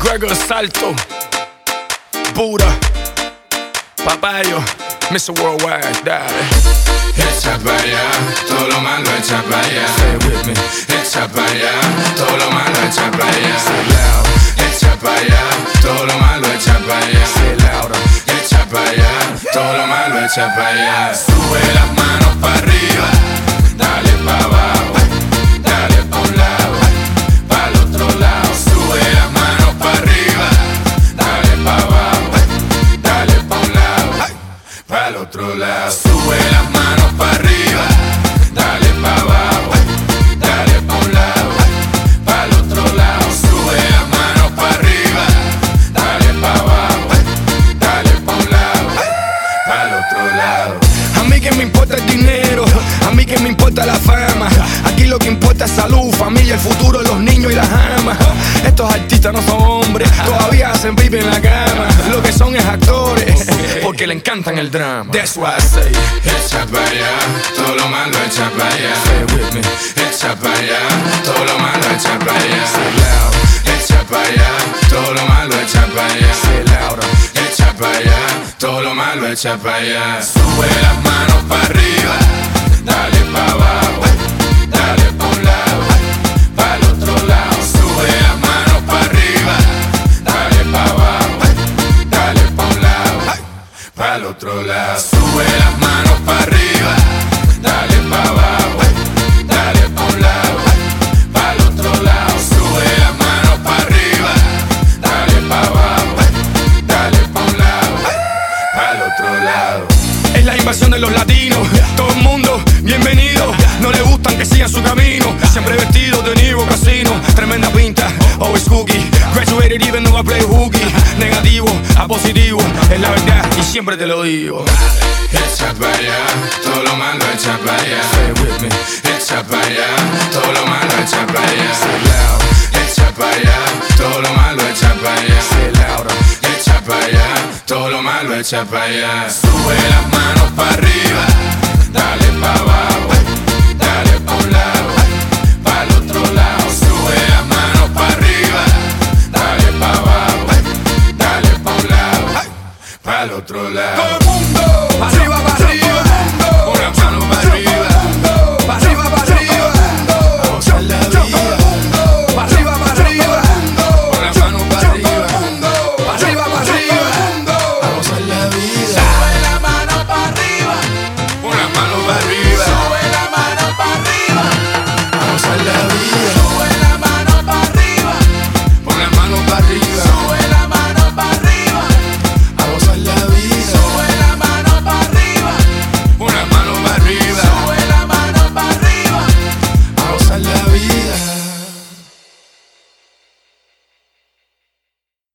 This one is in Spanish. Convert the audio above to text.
Gregor Salto, Buda, Papayo, Mr. Worldwide, dale. Echa pa' allá, todo lo malo echa pa' allá. Say it with me. Echa pa' allá, todo lo malo echa pa' allá. Say it loud. Echa pa' allá, todo lo malo echa pa' allá. Say it louder. Echa pa' allá, todo lo malo echa pa' allá. Sube las manos pa' arriba, dale pa' abajo, dale pa' un lado, pa' el otro lado. Sube las manos pa' arriba, dale pa' abajo, dale pa' un lado, pa' el otro lado. Sube las manos pa' arriba, dale pa' abajo, dale pa' un lado, pa' el otro lado. Sube las manos pa' arriba, dale pa' abajo, dale pa' un lado, pa' el otro lado. A mí que me importa el dinero, a mí que me importa la fama. Aquí lo que importa es salud, familia, el futuro, los niños y las amas. Estos artistas no son hombres, todavía hacen pipi en la cama. Lo que son es actores, porque le encantan el drama. That's why I say, Echa pa' allá, todo lo malo echa pa' allá. say it with me. Echa pa' allá, todo lo malo echa pa' allá. Say it loud. Echa pa' allá, todo lo malo echa pa' allá. Say it louder. Echa pa' allá, todo lo malo echa pa' allá. Sube las manos pa' arriba, dale pa' abajo, dale pa' un lado, pa' el otro lado. Sube las manos pa' arriba, dale pa' abajo, dale pa' un lado, pa' el otro lado. Sube las manos pa' arriba, dale pa' abajo, dale pa' un lado, pa' el otro lado. Sube las manos pa' arriba, dale pa' abajo, dale pa' un lado, pa' el otro lado. Es la invasión de los latinos, todo el mundo bienvenido. No le gustan que sigan su camino, siempre vestidos de Niro Casino. Tremenda pinta, always cookie. Graduated even though I play hooky. Negativo a positivo, es la verdad y siempre te lo digo. Echa pa' allá, todo lo malo echa pa' allá. Say it with me. Echa pa' allá, todo lo malo echa pa' allá. Say it loud. Echa pa' allá, todo lo malo echa pa' allá. Say it louder. Echa pa' allá, todo lo malo echa pa' allá. Sube las manos pa' arriba, dale